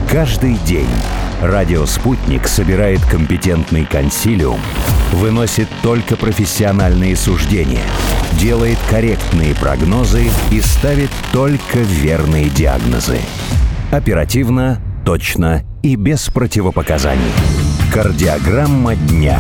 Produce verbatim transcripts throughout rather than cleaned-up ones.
Каждый день радио «Спутник» собирает компетентный консилиум, выносит только профессиональные суждения, делает корректные прогнозы и ставит только верные диагнозы. Оперативно, точно и без противопоказаний. Кардиограмма дня.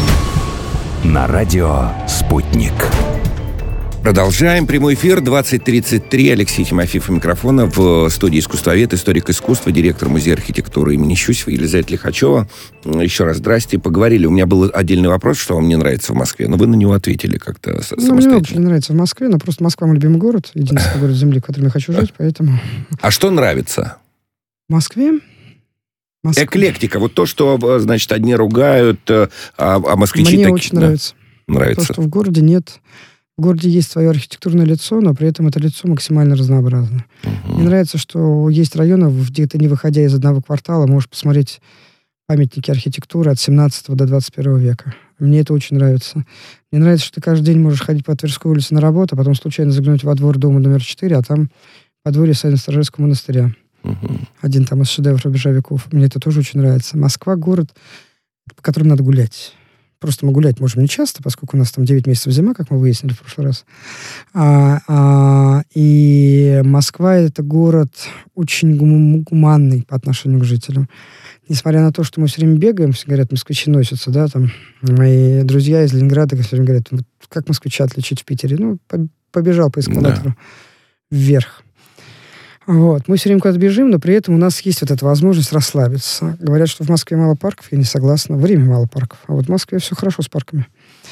На радио «Спутник». Продолжаем. Прямой эфир двадцать тридцать три. Алексей Тимофеев у микрофона. В студии искусствовед, историк искусства, директор Музея архитектуры имени Щусева Елизавета Лихачева. Еще раз здрасте. Поговорили. У меня был отдельный вопрос, что вам не нравится в Москве, но вы на него ответили как-то ну, самостоятельно. Мне очень нравится в Москве, но просто Москва мой любимый город, единственный город Земли, в котором я хочу жить, поэтому... А что нравится? В Москве? Москва. Эклектика. Вот то, что, значит, одни ругают, а, а москвичи... Мне таки... очень нравится. Нравится. То, что в городе нет... В городе есть свое архитектурное лицо, но при этом это лицо максимально разнообразно. Uh-huh. Мне нравится, что есть районы, где ты, не выходя из одного квартала, можешь посмотреть памятники архитектуры от семнадцатого до двадцать первого века. Мне это очень нравится. Мне нравится, что ты каждый день можешь ходить по Тверской улице на работу, а потом случайно заглянуть во двор дома номер четыре, а там подворье Савино-Сторожецкого монастыря. Uh-huh. Один там из шедевров рубежа веков. Мне это тоже очень нравится. Москва — город, по которому надо гулять. Просто мы гулять можем не часто, поскольку у нас там девять месяцев зима, как мы выяснили в прошлый раз. А, а, и Москва — это город очень гум- гуманный по отношению к жителям. Несмотря на то, что мы все время бегаем, все говорят, москвичи носятся, да, там, мои друзья из Ленинграда все время говорят, как москвича отличить в Питере? Ну, побежал по эскалатору да. вверх. Вот. Мы все время куда-то бежим, но при этом у нас есть вот эта возможность расслабиться. Говорят, что в Москве мало парков, я не согласна. В Риме мало парков. А вот в Москве все хорошо с парками.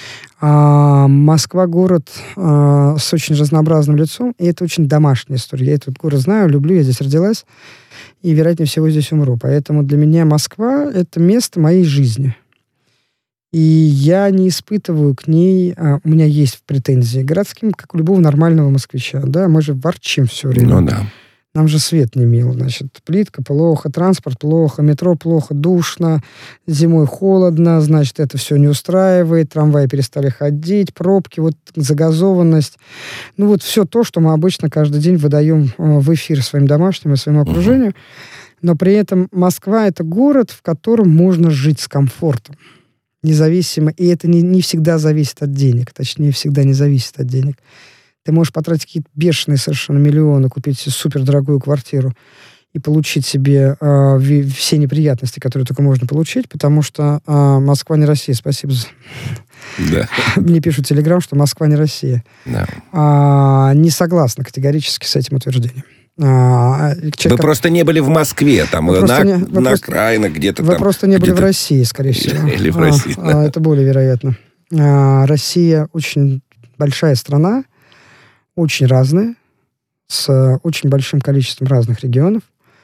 А Москва — город а, с очень разнообразным лицом, и это очень домашняя история. Я этот город знаю, люблю, я здесь родилась, и, вероятнее всего, здесь умру. Поэтому для меня Москва — это место моей жизни. И я не испытываю к ней... А, у меня есть претензии городским, как у любого нормального москвича. Да? Мы же ворчим все время. Ну да. Нам же свет не мил. Значит, плитка плохо, транспорт плохо, метро плохо, душно, зимой холодно, значит, это все не устраивает, трамваи перестали ходить, пробки, вот загазованность. Ну, вот все то, что мы обычно каждый день выдаем в эфир своим домашним и своему окружению. Но при этом Москва — это город, в котором можно жить с комфортом. Независимо. И это не, не всегда зависит от денег. Точнее, всегда не зависит от денег. Ты можешь потратить какие-то бешеные совершенно миллионы, купить себе супердорогую квартиру и получить себе э, все неприятности, которые только можно получить, потому что э, Москва не Россия. Спасибо за... Да. Мне пишут в Телеграм, что Москва не Россия. Да. А, не согласна категорически с этим утверждением. А, человек, вы просто не были в Москве, там, на, не, на окраинах где-то вы там. Вы просто не были где-то... в России, скорее всего. Или в России, а, да. а, это более вероятно. А, Россия очень большая страна, очень разные, с очень большим количеством разных регионов.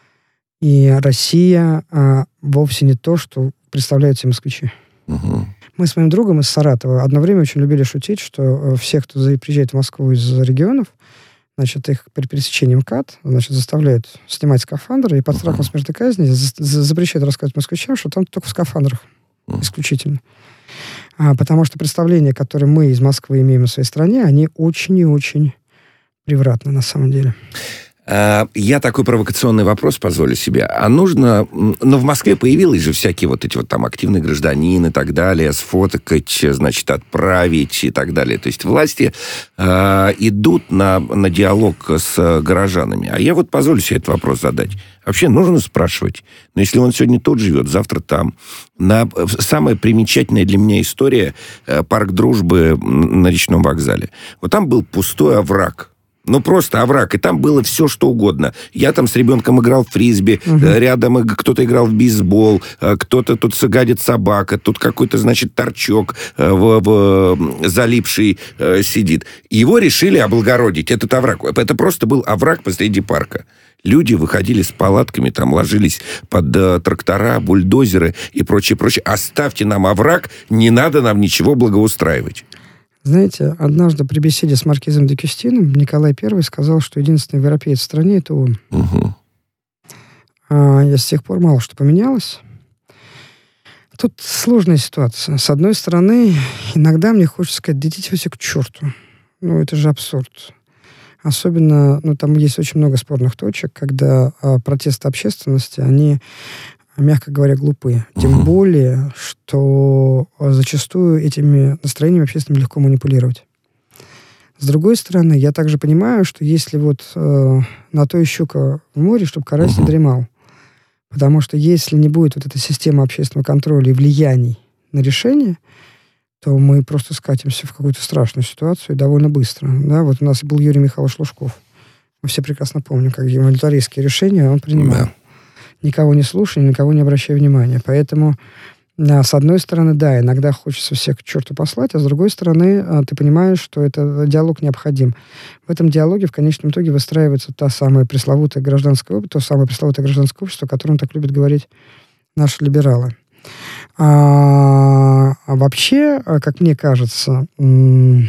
И Россия а, вовсе не то, что представляют себе москвичи. Угу. Мы с моим другом из Саратова одно время очень любили шутить, что все, кто приезжает в Москву из регионов, значит, их при пересечении МКАД, значит, заставляют снимать скафандры и под страхом uh-huh. смертной казни за- за- запрещают рассказывать москвичам, что там только в скафандрах. Uh-huh. Исключительно. А, потому что представления, которые мы из Москвы имеем о своей стране, они очень и очень превратны на самом деле. Я такой провокационный вопрос позволю себе. А нужно... Но в Москве появились же всякие вот эти вот там активный гражданин и так далее, сфотокать, значит, отправить и так далее. То есть власти э, идут на, на диалог с горожанами. А я вот позволю себе этот вопрос задать. Вообще нужно спрашивать. Но если он сегодня тут живет, завтра там. На... Самая примечательная для меня история э, парк Дружбы на Речном вокзале. Вот там был пустой овраг. Ну, просто овраг. И там было все, что угодно. Я там с ребенком играл в фрисби, угу. рядом кто-то играл в бейсбол, кто-то тут гадит собака, тут какой-то, значит, торчок в, в, залипший сидит. Его решили облагородить, этот овраг. Это просто был овраг посреди парка. Люди выходили с палатками, там ложились под э, трактора, бульдозеры и прочее, прочее. Оставьте нам овраг, не надо нам ничего благоустраивать. Знаете, однажды при беседе с маркизом де Кюстином Николай Первый сказал, что единственный европеец в стране — это он. Угу. А я с тех пор мало что поменялось. Тут сложная ситуация. С одной стороны, иногда мне хочется сказать, да идите вы все к черту. Ну, это же абсурд. Особенно, ну, там есть очень много спорных точек, когда а, протесты общественности, они, мягко говоря, глупые. Тем угу. более, что зачастую этими настроениями общественными легко манипулировать. С другой стороны, я также понимаю, что если вот э, на то и щука в море, чтобы карась угу. не дремал. Потому что если не будет вот этой системы общественного контроля и влияний на решение, то мы просто скатимся в какую-то страшную ситуацию довольно быстро. Да? Вот у нас был Юрий Михайлович Лужков. Мы все прекрасно помним, как волюнтаристские решения он принимал. Да. Никого не слушая, никого не обращая внимания. Поэтому, да, с одной стороны, да, иногда хочется всех к черту послать, а с другой стороны, ты понимаешь, что это диалог необходим. В этом диалоге в конечном итоге выстраивается та самая пресловутая гражданское общество, то самое пресловутое гражданское общество, о котором так любят говорить наши либералы. А, а вообще, как мне кажется, м-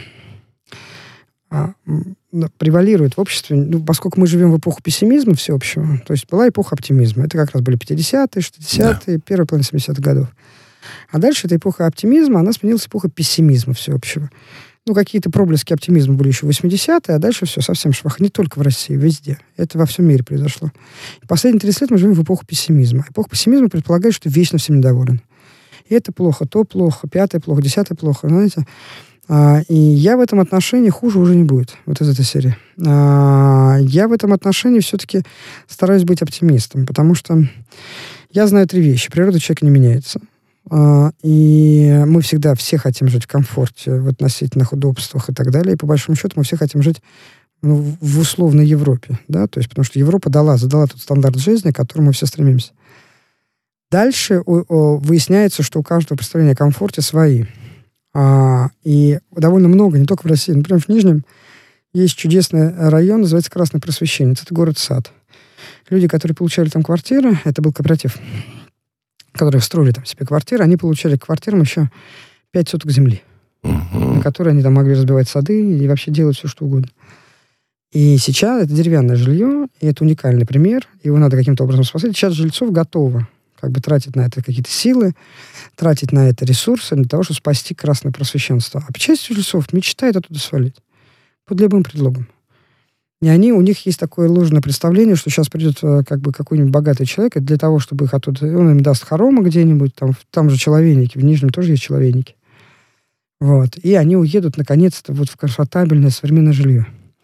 а, м- превалирует в обществе, ну, поскольку мы живем в эпоху пессимизма всеобщего, то есть была эпоха оптимизма. Это как раз были пятидесятые, шестидесятые, да. первая половина семидесятых годов. А дальше эта эпоха оптимизма, она сменилась эпохой пессимизма всеобщего. Ну, какие-то проблески оптимизма были еще в восьмидесятые, а дальше все совсем швах. Не только в России, везде. Это во всем мире произошло. И последние тридцать лет мы живем в эпоху пессимизма. Эпоха пессимизма предполагает, что вечно всем недоволен. И это плохо, то плохо, пятое плохо, десятое плохо, знаете. А, и я в этом отношении хуже уже не будет, вот из этой серии. А, я в этом отношении все-таки стараюсь быть оптимистом, потому что я знаю три вещи. Природа человека не меняется. А, и мы всегда все хотим жить в комфорте, в относительных удобствах и так далее. И по большому счету мы все хотим жить, ну, в условной Европе. Да? То есть, потому что Европа дала, задала тот стандарт жизни, к которому мы все стремимся. Дальше о, о, выясняется, что у каждого представления о комфорте свои. А, и довольно много, не только в России. Например, в Нижнем есть чудесный район, называется Красный Просвещенец. Это город-сад. Люди, которые получали там квартиры, это был кооператив, которые строили там себе квартиры, они получали к квартирам еще пять соток земли, uh-huh. на которые они там могли разбивать сады и вообще делать все, что угодно. И сейчас это деревянное жилье, и это уникальный пример, его надо каким-то образом спасать. Сейчас жильцов готово как бы тратить на это какие-то силы, тратить на это ресурсы для того, чтобы спасти красное просвещенство. А часть жильцов мечтает оттуда свалить под любым предлогом. И они, у них есть такое ложное представление, что сейчас придет как бы какой-нибудь богатый человек, и для того, чтобы их оттуда... Он им даст хоромы где-нибудь, там, там же человейники, в Нижнем тоже есть человейники. Вот. И они уедут, наконец-то, вот в комфортабельное современное жилье.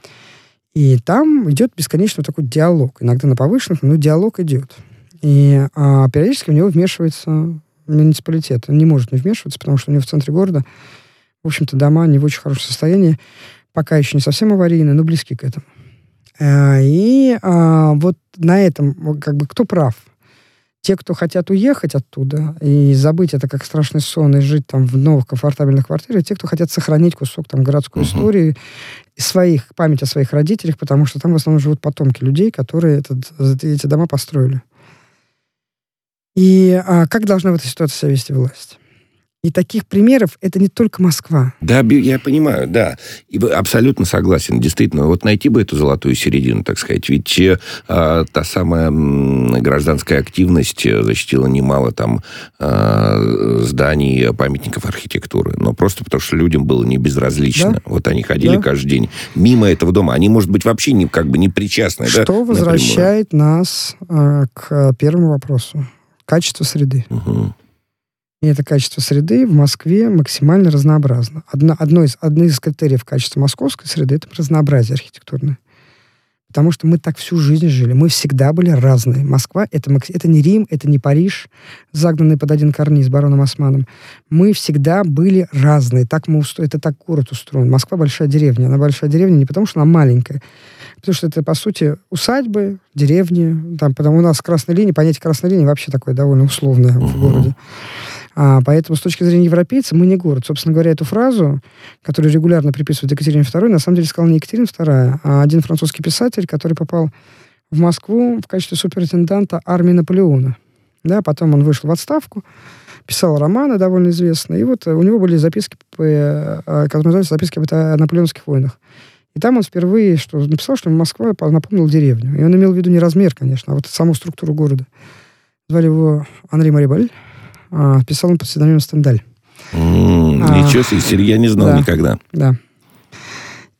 И там идет бесконечный такой диалог. Иногда на повышенных, но диалог идет. И а, периодически в него вмешивается муниципалитет. Он не может не вмешиваться, потому что у него в центре города, в общем-то, дома не в очень хорошем состоянии, пока еще не совсем аварийные, но близки к этому. А, и а, вот на этом, как бы, кто прав? Те, кто хотят уехать оттуда и забыть это как страшный сон и жить там в новых комфортабельных квартирах, те, кто хотят сохранить кусок там городской uh-huh. истории, своих, память о своих родителях, потому что там в основном живут потомки людей, которые этот, эти дома построили. И а, как должна в этой ситуации себя вести власть? И таких примеров это не только Москва. Да, я понимаю, да. И абсолютно согласен. Действительно, вот найти бы эту золотую середину, так сказать. Ведь э, та самая м, гражданская активность защитила немало там э, зданий, памятников архитектуры. Но просто потому, что людям было не безразлично. Да? Вот они ходили да. каждый день мимо этого дома. Они, может быть, вообще не, как бы не причастны. Что да, возвращает напрямую. нас э, к первому вопросу. Качество среды. Угу. И это качество среды в Москве максимально разнообразно. Одно, одно из, одно из критериев качества московской среды – это разнообразие архитектурное. Потому что мы так всю жизнь жили. Мы всегда были разные. Москва – это, это не Рим, это не Париж, загнанный под один карниз бароном Османом. Мы всегда были разные. Так мы устро... Это так город устроен. Москва – большая деревня. Она большая деревня не потому, что она маленькая, потому что это, по сути, усадьбы, деревни. Там, потому у нас красной линии, понятие красной линии вообще такое довольно условное uh-huh. в городе. А, поэтому с точки зрения европейца мы не город. Собственно говоря, эту фразу, которую регулярно приписывают Екатерине второй, на самом деле сказала не Екатерина вторая, а один французский писатель, который попал в Москву в качестве суперинтенданта армии Наполеона. Да, потом он вышел в отставку, писал романы довольно известные, и вот у него были записки, которые называются «Записки о наполеонских войнах». И там он впервые что, написал, что Москва напомнила деревню. И он имел в виду не размер, конечно, а вот саму структуру города. Звали его Анри Марибаль. А, писал он под псевдонимом Стендаль. Mm, а, ничего себе, я не знал да, никогда. Да.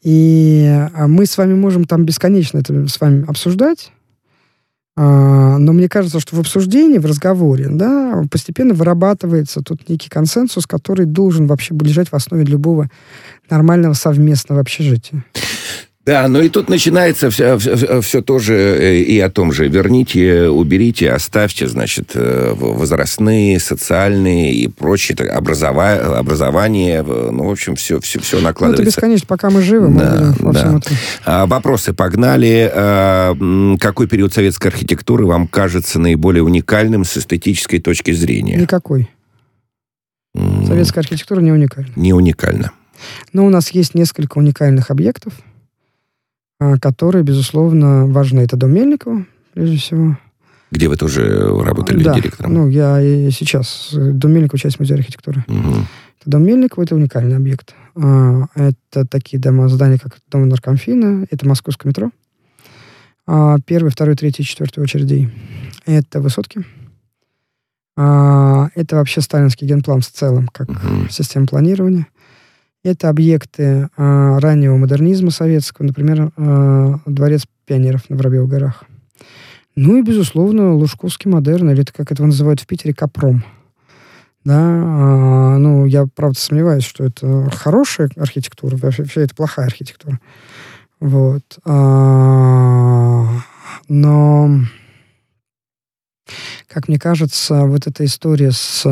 И мы с вами можем там бесконечно это с вами обсуждать, но мне кажется, что в обсуждении, в разговоре, да, постепенно вырабатывается тут некий консенсус, который должен вообще лежать в основе любого нормального совместного общежития. Да, но и тут начинается все, все, все тоже и о том же. Верните, уберите, оставьте, значит, возрастные, социальные и прочее, образова... образование. Ну, в общем, все, все, все накладывается. Ну, это бесконечно, пока мы живы, мы да, будем во да. всем этом. А, вопросы погнали. А, какой период советской архитектуры вам кажется наиболее уникальным с эстетической точки зрения? Никакой. Mm. Советская архитектура не уникальна. Не уникальна. Но у нас есть несколько уникальных объектов, которые, безусловно, важны. Это дом Мельникова, прежде всего. Где вы тоже работали да. директором? Ну, я и сейчас. Дом Мельникова — часть музея архитектуры. Угу. Дом Мельникова — это уникальный объект. Это такие дома, здания, как дом Наркомфина, это московское метро. Первый, второй, третий, четвертый очередей. Это высотки. Это вообще сталинский генплан в целом, как угу. система планирования. Это объекты а, раннего модернизма советского, например, а, дворец пионеров на Воробьевых горах. Ну и, безусловно, лужковский модерн, или это, как это называют в Питере, Капром. Да, а, ну, я, правда, сомневаюсь, что это хорошая архитектура, вообще, вообще это плохая архитектура. Вот. А, но, как мне кажется, вот эта история с...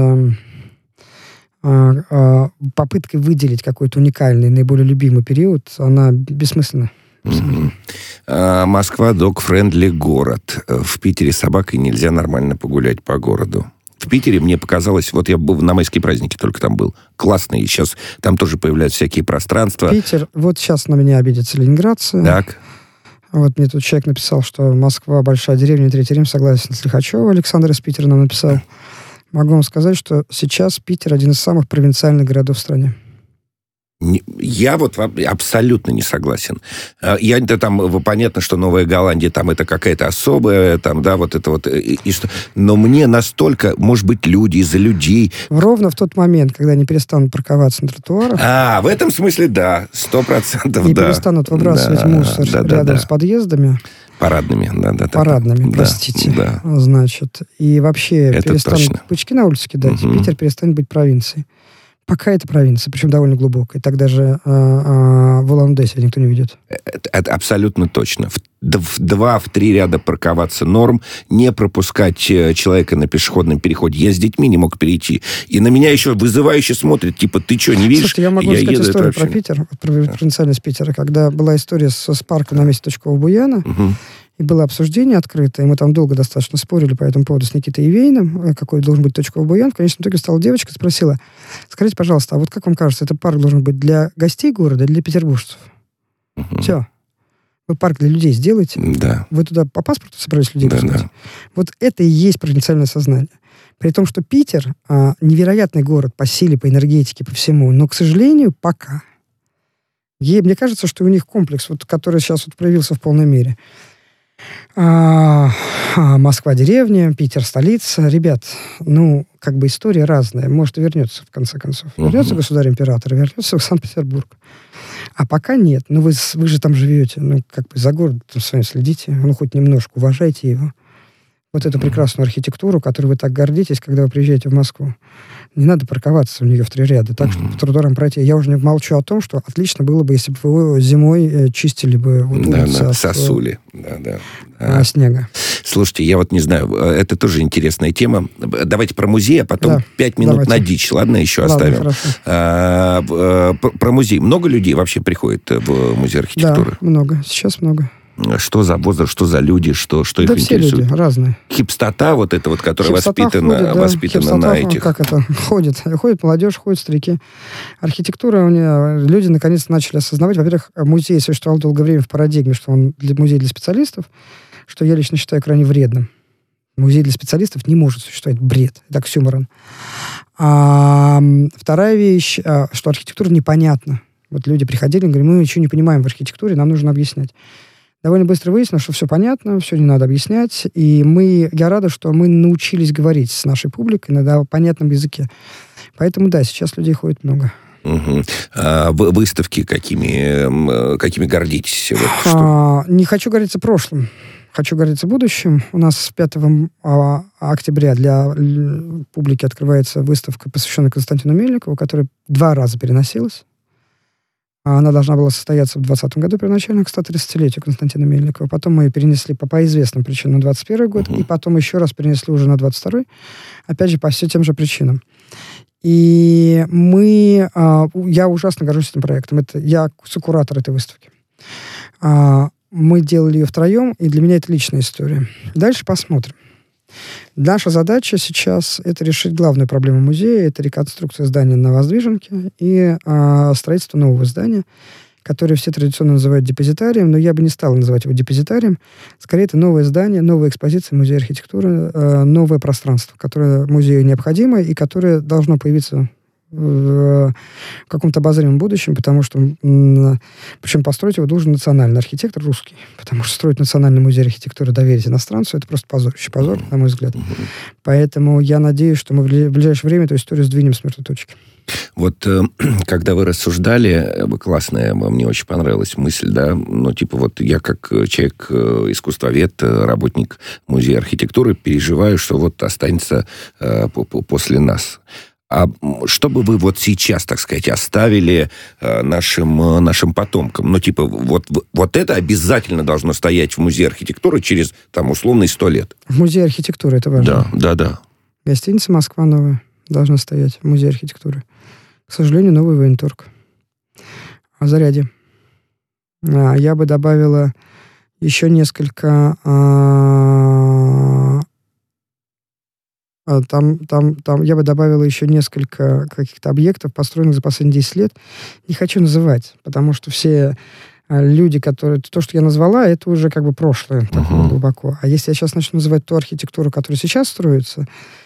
попыткой выделить какой-то уникальный, наиболее любимый период, она бессмысленна. Mm-hmm. А, Москва дог-френдли город. В Питере с собакой нельзя нормально погулять по городу. В Питере мне показалось, вот я был на майские праздники только там был, классно, и сейчас там тоже появляются всякие пространства. Питер, вот сейчас на меня обидятся ленинградцы. Так. Вот мне тут человек написал, что Москва большая деревня, Третий Рим, согласен с Лихачевым. Александр из Питера нам написал. Могу вам сказать, что сейчас Питер один из самых провинциальных городов в стране. Я вот абсолютно не согласен. Я, это там, понятно, что Новая Голландия, там это какая-то особая, там, да, вот это вот, и, и что... Но мне настолько, может быть, люди из-за людей... Ровно в тот момент, когда они перестанут парковаться на тротуарах... А, в этом смысле, да, сто процентов, да. И перестанут выбрасывать да, мусор да, рядом да, да. с подъездами... Парадными, да, да. Парадными, да, простите. Да. Значит, и вообще это перестанут точно. Пучки на улице кидать, угу. Питер перестанет быть провинцией. Пока это провинция, причем довольно глубокая. Так даже а, а, в Улан-Удэ никто не ведет. Это, это абсолютно точно. В, в два, в три ряда парковаться норм, не пропускать человека на пешеходном переходе. Я с детьми не мог перейти. И на меня еще вызывающе смотрят, типа, ты что, не видишь? Слушайте, я могу я рассказать еду, историю про Питер, про провинциальность Питера, когда была история с, с парком на месте Точкового Буяна, угу. И было обсуждение открытое, и мы там долго достаточно спорили по этому поводу с Никитой Ивейным, какой должен быть Точковый Буян. В конечном итоге стала девочка, спросила, скажите, пожалуйста, а вот как вам кажется, этот парк должен быть для гостей города или для петербуржцев? Угу. Все. Вы парк для людей сделаете, да. Вы туда по паспорту собрались людей да, пускать. Да. Вот это и есть провинциальное сознание. При том, что Питер а, невероятный город по силе, по энергетике, по всему, но, к сожалению, пока. Ей, мне кажется, что у них комплекс, вот, который сейчас вот проявился в полной мере. А, а, Москва деревня, Питер столица. Ребят, ну, как бы история разная. Может, и вернется, в конце концов. Вернется uh-huh. государь-император, вернется в Санкт-Петербург. А пока нет. Ну, вы, вы же там живете. Ну, как бы за городом с вами следите. Ну, хоть немножко уважайте его. Вот эту прекрасную архитектуру, которой вы так гордитесь, когда вы приезжаете в Москву. Не надо парковаться у нее в три ряда, так, чтобы по тротуарам пройти. Я уже не молчу о том, что отлично было бы, если бы вы зимой чистили бы вот да, улицы да, от сосули. Да, да. А, снега. Слушайте, я вот не знаю, это тоже интересная тема. Давайте про музей, а потом да, пять минут давайте. на дичь, ладно, еще ладно, оставим. А, про музей. Много людей вообще приходит в музей архитектуры? Да, много. Сейчас много. Что за возраст, что за люди, что, что да их все интересует? Люди разные. Хипстота вот эта вот, которая Хипстота воспитана, ходит, да. воспитана Хипстота, на этих... Как это? Ходит. Ходит молодежь, ходят старики. Архитектура у нее... Люди наконец начали осознавать. Во-первых, музей существовал долгое время в парадигме, что он для, музей для специалистов, что я лично считаю крайне вредным. Музей для специалистов не может существовать. Бред. Это оксюморон. А, вторая вещь, что архитектура непонятна. Вот люди приходили и говорили, мы ничего не понимаем в архитектуре, нам нужно объяснять. Довольно быстро выяснилось, что все понятно, все не надо объяснять. И мы, я рада, что мы научились говорить с нашей публикой на понятном языке. Поэтому, да, сейчас людей ходит много. Угу. А выставки какими, какими гордитесь? Вот, а, что? Не хочу гордиться прошлым. Хочу гордиться будущим. У нас пятого октября для публики открывается выставка, посвященная Константину Мельникову, которая два раза переносилась. Она должна была состояться в двадцатом году первоначально, к ста тридцатилетию Константина Мельникова. Потом мы ее перенесли по, по известным причинам на двадцать первый год, uh-huh. и потом еще раз перенесли уже на двадцать второй. Опять же, по все тем же причинам. И мы... Я ужасно горжусь этим проектом. Это, я сокуратор этой выставки. Мы делали ее втроем, и для меня это личная история. Дальше посмотрим. Наша задача сейчас — это решить главную проблему музея. Это реконструкция здания на Воздвиженке и э, строительство нового здания, которое все традиционно называют депозитарием, но я бы не стал называть его депозитарием. Скорее, это новое здание, новая экспозиция музея архитектуры, э, новое пространство, которое музею необходимо и которое должно появиться в каком-то обозримом будущем, потому что, причем построить его должен национальный архитектор русский, потому что строить национальный музей архитектуры, доверить иностранцу, это просто позорище, позор, на мой взгляд. Поэтому я надеюсь, что мы в ближайшее время эту историю сдвинем с мертвой точки. Вот когда вы рассуждали, классная, мне очень понравилась мысль, да, ну, типа вот я как человек, искусствовед, работник музея архитектуры, переживаю, что вот останется после нас. А что бы вы вот сейчас, так сказать, оставили э, нашим, нашим потомкам? Ну, типа, вот, вот это обязательно должно стоять в музее архитектуры через, там, условно, сто лет. В музее архитектуры, это важно. Да, да, да. Гостиница «Москва» новая должна стоять в музее архитектуры. К сожалению, новый военторг. О заряде. А, я бы добавила еще несколько... А, Там, там, там я бы добавила еще несколько каких-то объектов, построенных за последние десять лет. Не хочу называть, потому что все люди, которые... То, что я назвала, это уже как бы прошлое, uh-huh. так глубоко. А если я сейчас начну называть ту архитектуру, которая сейчас строится,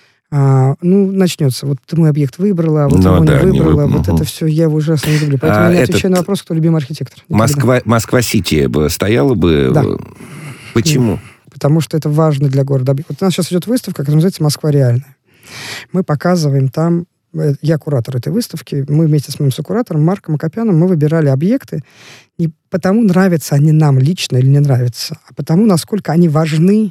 а, ну, начнется. Вот ты мой объект выбрала, вот ну, его да, не выбрала, не вы... вот uh-huh. это все я его ужасно не люблю. Поэтому а я не отвечаю этот... на вопрос, кто любимый архитектор. Москва, Москва-Сити бы стояла бы... Да. Почему? Нет. Потому что это важно для города. Вот у нас сейчас идет выставка, которая называется «Москва реальная». Мы показываем там... Я куратор этой выставки. Мы вместе с моим сокуратором Марком Акопяном мы выбирали объекты не потому, нравятся они нам лично или не нравятся, а потому, насколько они важны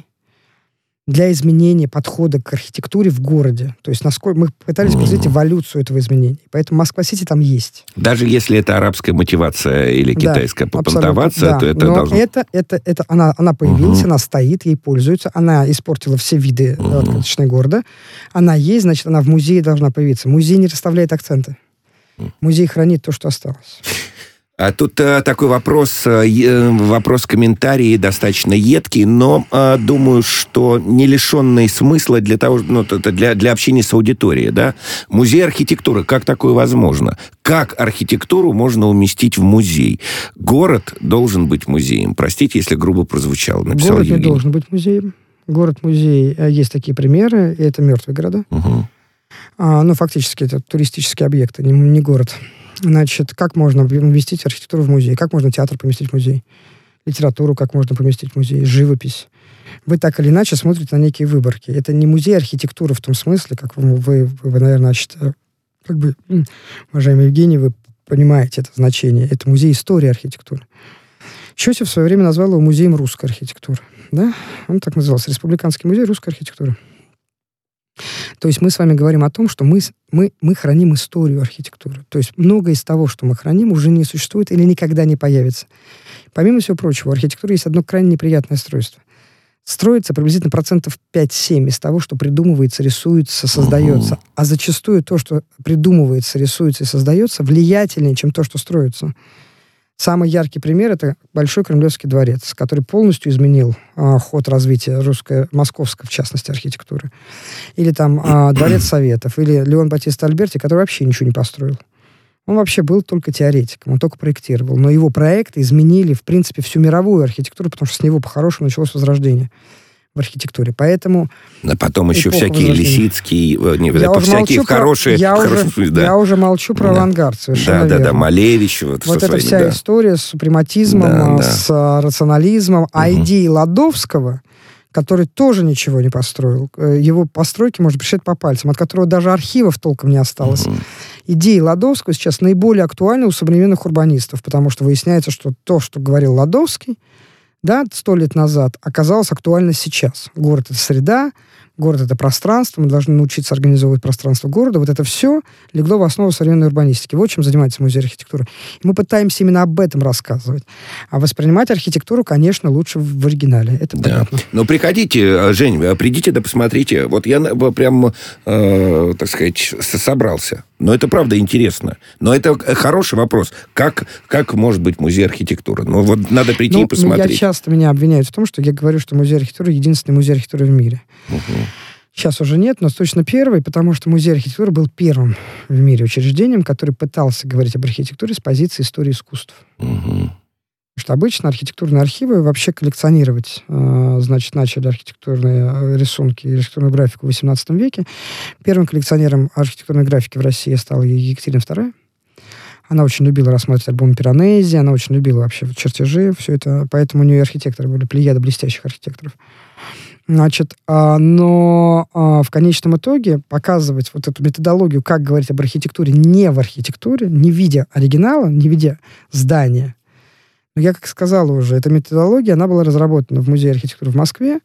для изменения подхода к архитектуре в городе. То есть насколько мы пытались определить эволюцию этого изменения. Поэтому Москва-Сити там есть. Даже если это арабская мотивация или китайская, да, попонтоваться, да. то это Но должно... это, это, это, она, она появилась, угу. она стоит, ей пользуются, она испортила все виды угу. открыточной города. Она есть, значит, она в музее должна появиться. Музей не расставляет акценты. Музей хранит то, что осталось. А тут а, такой вопрос, а, вопрос комментарий достаточно едкий, но а, думаю, что не лишенный смысла для того, ну, для, для общения с аудиторией, да? Музей архитектуры, как такое возможно? Как архитектуру можно уместить в музей? Город должен быть музеем. Простите, если грубо прозвучало. Написал Город Евгений. Не должен быть музеем. Город-музей, есть такие примеры, и это мертвые города. Угу. А, ну, фактически, это туристические объекты, не, не город. Значит, как можно поместить архитектуру в музей? Как можно театр поместить в музей? Литературу как можно поместить в музей? Живопись? Вы так или иначе смотрите на некие выборки. Это не музей архитектуры в том смысле, как вы, вы, вы наверное, считаете, как бы, уважаемый Евгений, вы понимаете это значение. Это музей истории архитектуры. Щусев в свое время назвал его музеем русской архитектуры. Да? Он так назывался. Республиканский музей русской архитектуры. То есть мы с вами говорим о том, что мы, мы, мы храним историю архитектуры. То есть многое из того, что мы храним, уже не существует или никогда не появится. Помимо всего прочего, у архитектуры есть одно крайне неприятное свойство. Строится приблизительно процентов пять-семь из того, что придумывается, рисуется, создается. Uh-huh. А зачастую то, что придумывается, рисуется и создается, влиятельнее, чем то, что строится. Самый яркий пример — это Большой Кремлевский дворец, который полностью изменил а, ход развития русской, московской, в частности, архитектуры. Или там а, Дворец Советов, или Леон Батиста Альберти, который вообще ничего не построил. Он вообще был только теоретиком, он только проектировал. Но его проекты изменили, в принципе, всю мировую архитектуру, потому что с него, по-хорошему, началось возрождение в архитектуре. Поэтому... А потом еще всякие Лисицкие, не, я это всякие про, хорошие... Я, хорошие, уже, да. я уже молчу про да. авангард, совершенно да, верно. Да, да, Малевич. Вот, вот эта своими, вся да. история с супрематизмом, да, с да. рационализмом, угу. а идеи Ладовского, который тоже ничего не построил. Его постройки можно пересчитать по пальцам, от которого даже архивов толком не осталось. Угу. идеи Ладовского сейчас наиболее актуальны у современных урбанистов, потому что выясняется, что то, что говорил Ладовский, да, сто лет назад, оказалось актуально сейчас. Город — это среда, город — это пространство, мы должны научиться организовывать пространство города. Вот это все легло в основу современной урбанистики. Вот чем занимается музей архитектуры. И мы пытаемся именно об этом рассказывать. А воспринимать архитектуру, конечно, лучше в оригинале. Это понятно. Да. Ну, приходите, Жень, придите да посмотрите. Вот я прям, э, так сказать, собрался. Но это правда интересно. Но это хороший вопрос. Как, как может быть музей архитектуры? Ну, вот надо прийти ну, и посмотреть. Я часто меня обвиняют в том, что я говорю, что музей архитектуры единственный музей архитектуры в мире. Угу. Сейчас уже нет, но точно первый, потому что музей архитектуры был первым в мире учреждением, который пытался говорить об архитектуре с позиции истории искусств. Угу. Потому что обычно архитектурные архивы вообще коллекционировать, э, значит, начали архитектурные рисунки и архитектурную графику в восемнадцатом веке. Первым коллекционером архитектурной графики в России стала Екатерина вторая. Она очень любила рассматривать альбомы Пиранези, она очень любила вообще чертежи, все это. Поэтому у нее архитекторы были, плеяда блестящих архитекторов. Значит, а, но а, в конечном итоге показывать вот эту методологию, как говорить об архитектуре не в архитектуре, не видя оригинала, не видя здания. Но я, как сказала уже, эта методология, она была разработана в Музее архитектуры в Москве.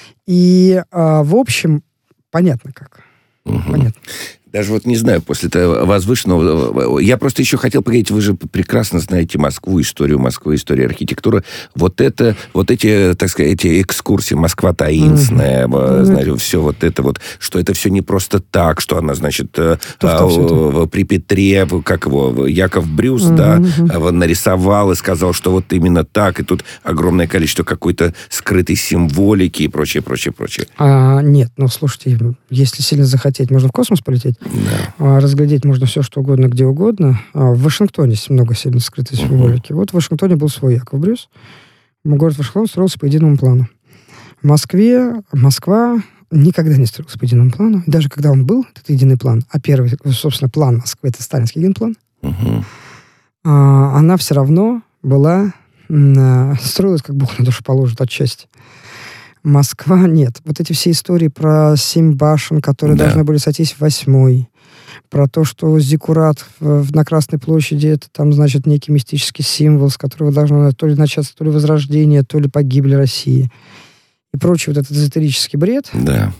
И, а, в общем, понятно как. Угу. Понятно. Даже вот не знаю, после этого возвышенного... Я просто еще хотел поговорить, вы же прекрасно знаете Москву, историю Москвы, историю архитектуры. Вот это, вот эти, так сказать, эти экскурсии, Москва таинственная, mm-hmm. знаете, все вот это вот, что это все не просто так, что она, значит, а, а, при Петре, как его, Яков Брюс, mm-hmm. да, нарисовал и сказал, что вот именно так, и тут огромное количество какой-то скрытой символики и прочее, прочее, прочее. А, нет, ну, слушайте, если сильно захотеть, можно в космос полететь. Да. Разглядеть можно все, что угодно, где угодно. В Вашингтоне много сильно скрытой символики. Uh-huh. Вот в Вашингтоне был свой Яков Брюс. Город Вашингтон строился по единому плану. В Москве, Москва никогда не строилась по единому плану. И даже когда он был, этот единый план, а первый, собственно, план Москвы, это сталинский генплан, uh-huh. она все равно была, строилась, как Бог на душу положит, отчасти. Москва, нет. Вот эти все истории про семь башен, которые да. должны были сойтись в восьмой, про то, что зиккурат в, на Красной площади, это там, значит, некий мистический символ, с которого должно то ли начаться, то ли возрождение, то ли погибли России. И прочий вот этот эзотерический бред. Да.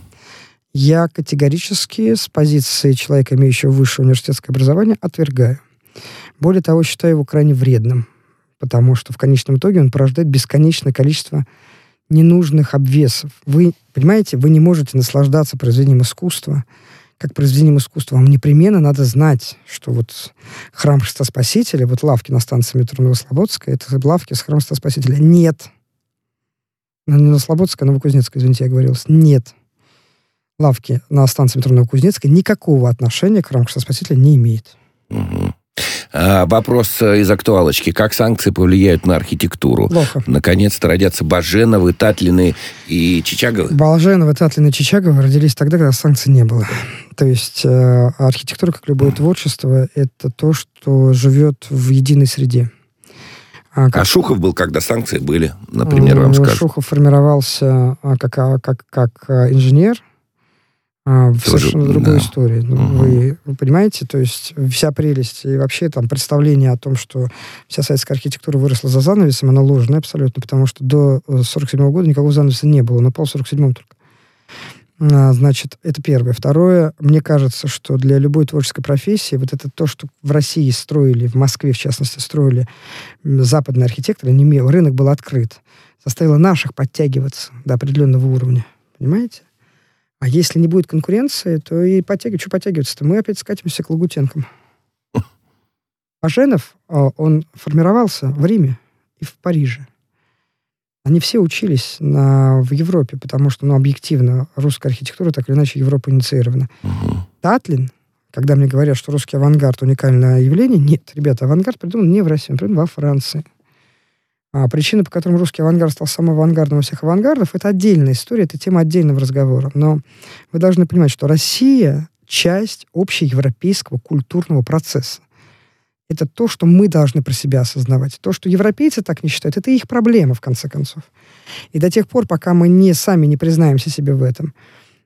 Я категорически с позиции человека, имеющего высшее университетское образование, отвергаю. Более того, считаю его крайне вредным, потому что в конечном итоге он порождает бесконечное количество ненужных обвесов. Вы, понимаете, вы не можете наслаждаться произведением искусства, как произведением искусства. Вам непременно надо знать, что вот храм Христа Спасителя, вот лавки на станции метро Новослободская, это лавки с храмом Христа Спасителя. Нет. Не Новослободская, а Новокузнецкая, извините, я говорилась. Нет. Лавки на станции метро Новокузнецкая никакого отношения к храму Христа Спасителя не имеет. Угу. А, вопрос из актуалочки. Как санкции повлияют на архитектуру? Плохо. Наконец-то родятся Баженовы, Татлины и Чичаговы? Баженовы, Татлины и Чичаговы родились тогда, когда санкций не было. То есть э, архитектура, как любое творчество, это то, что живет в единой среде. А, как... а Шухов был, когда санкции были, например, вам скажу. Шухов формировался как, как, как инженер, в совершенно Тоже, другой да. истории. Угу. Вы, вы понимаете, то есть вся прелесть и вообще там представление о том, что вся советская архитектура выросла за занавесом, она ложная абсолютно, потому что до сорок седьмого года никакого занавеса не было, напал в сорок седьмом только. А, значит, это первое. Второе, мне кажется, что для любой творческой профессии вот это то, что в России строили, в Москве, в частности, строили западные архитекторы, не имел, рынок был открыт, заставило наших подтягиваться до определенного уровня. Понимаете? А если не будет конкуренции, то и подтягивать, что подтягиваться-то? Мы опять скатимся к Лагутенкам. Баженов, он формировался в Риме и в Париже. Они все учились на, в Европе, потому что, ну, объективно, русская архитектура так или иначе Европа инициирована. Uh-huh. Татлин, когда мне говорят, что русский авангард уникальное явление, нет, ребята, авангард придуман не в России, он придуман во Франции. А причина, по которой русский авангард стал самым авангардным из всех авангардов, это отдельная история, это тема отдельного разговора. Но вы должны понимать, что Россия — часть общеевропейского культурного процесса. Это то, что мы должны про себя осознавать. То, что европейцы так не считают, это их проблема, в конце концов. И до тех пор, пока мы не, сами не признаемся себе в этом,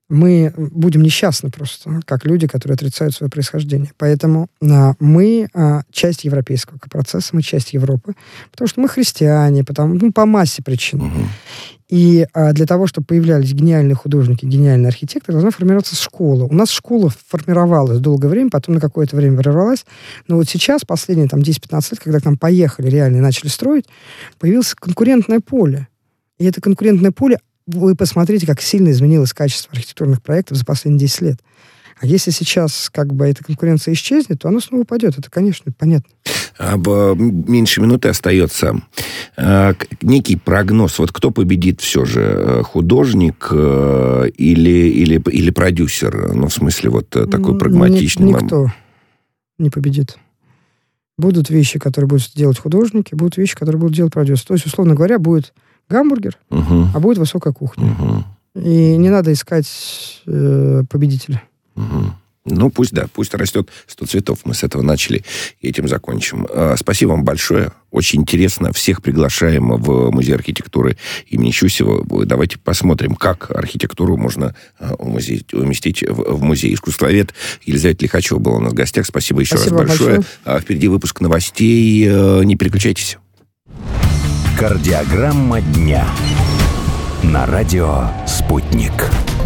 мы будем несчастны просто, как люди, которые отрицают свое происхождение. Поэтому а, мы а, часть европейского процесса, мы часть Европы, потому что мы христиане, потому, ну, по массе причин. Угу. И а, для того, чтобы появлялись гениальные художники, гениальные архитекторы, должна формироваться школа. У нас школа формировалась долгое время, потом на какое-то время прервалась. Но вот сейчас, последние там, десять-пятнадцать лет, когда к нам поехали реально и начали строить, появилось конкурентное поле. И это конкурентное поле, вы посмотрите, как сильно изменилось качество архитектурных проектов за последние десять лет. А если сейчас как бы эта конкуренция исчезнет, то она снова упадет. Это, конечно, понятно. Об, меньше минуты остается. Некий прогноз. Вот кто победит все же? Художник или, или, или продюсер? Ну, в смысле, вот такой прагматичный. Никто не победит. Будут вещи, которые будут делать художники, будут вещи, которые будут делать продюсеры. То есть, условно говоря, будет гамбургер, угу. а будет высокая кухня. Угу. И не надо искать э, победителя. Угу. Ну, пусть, да, пусть растет сто цветов. Мы с этого начали и этим закончим. Спасибо вам большое. Очень интересно. Всех приглашаем в Музей архитектуры имени Щусева. Давайте посмотрим, как архитектуру можно уместить, уместить в Музей. Искусствовед Елизавета Лихачева была у нас в гостях. Спасибо еще Спасибо раз большое. большое. Впереди выпуск новостей. Не переключайтесь. Кардиограмма дня на радио «Спутник».